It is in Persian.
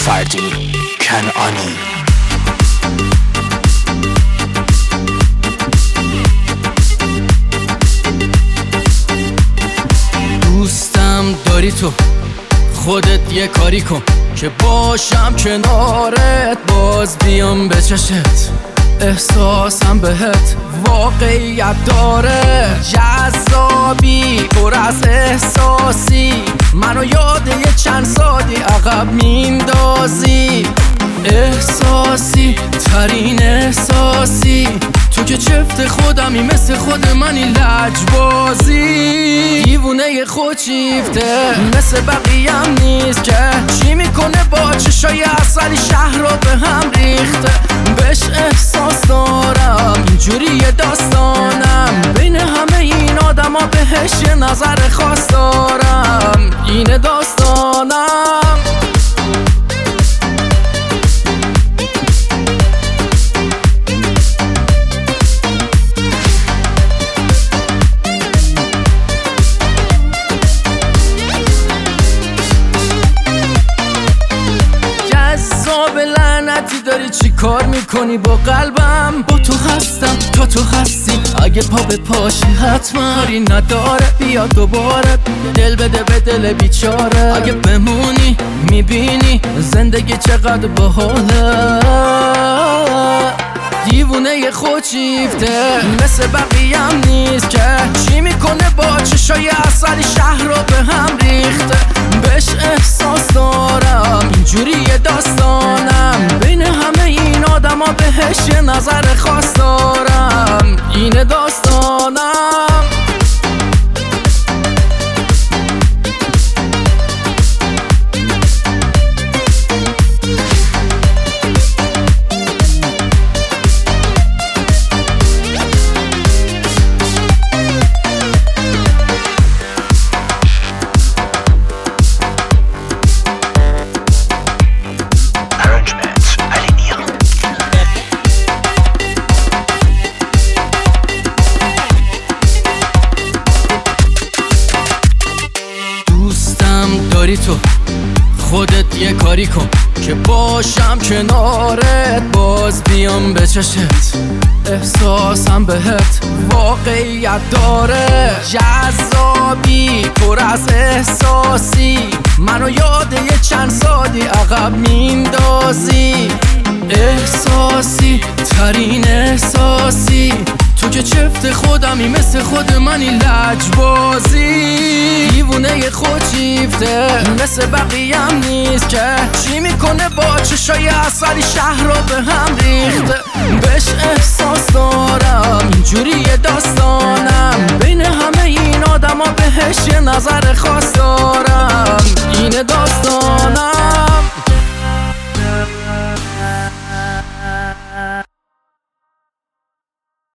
فردی کنعانی. دوستم داری تو، خودت یه کاری کن که باشم کنارت، باز بیام به چشت، احساسم بهت واقعیت داره. جذابی پر از احساسی، منو یاد یه چند سالی عقب میندازی. احساسی ترین احساسی، تو که چفت خودمی، مثل خود منی لجبازی. دیوونه خودشیفته مثل بقیم نیست که چی میکنه با چشای اصلی شهر رو به هم ریخته. بهش احساس دارم، اینجوری داستانم، بین همه این آدم ها بهش یه نظر خاص دارم. اینه داستانم. لعنتی داری چی کار میکنی با قلبم؟ با تو هستم تا تو هستی، اگه پا به پاشی حتما کاری نداره، بیا دوباره دل بده به دل بیچاره. اگه بمونی میبینی زندگی چقدر باحاله. دیوونه خودشیفته مثل بقیم نیست که چی میکنه با چشای اصلی شهر رو به هم ریخته. بهش احساس دارم، اینجوری داستانم، بین همه این آدم ها بهش یه نظر خاص دارم. اینه داستانم. داری تو، خودت یه کاری کن که باشم کنارت، باز بیام به چشت، احساسم بهت واقعیت داره. جذابی پر از احساسی، منو یاد یه چند سالی عقب میندازی. احساسی ترین احساسی، تو که چفت خودمی، مثل خود منی لجبازی. دیوونه خودشیفته مثل بقیم نیست که چی میکنه با چشای اصلی شهر رو به هم ریخته. بهش احساس دارم، اینجوری داستانم، بین همه این آدم ها بهش یه نظر خاص دارم. اینه داستانم.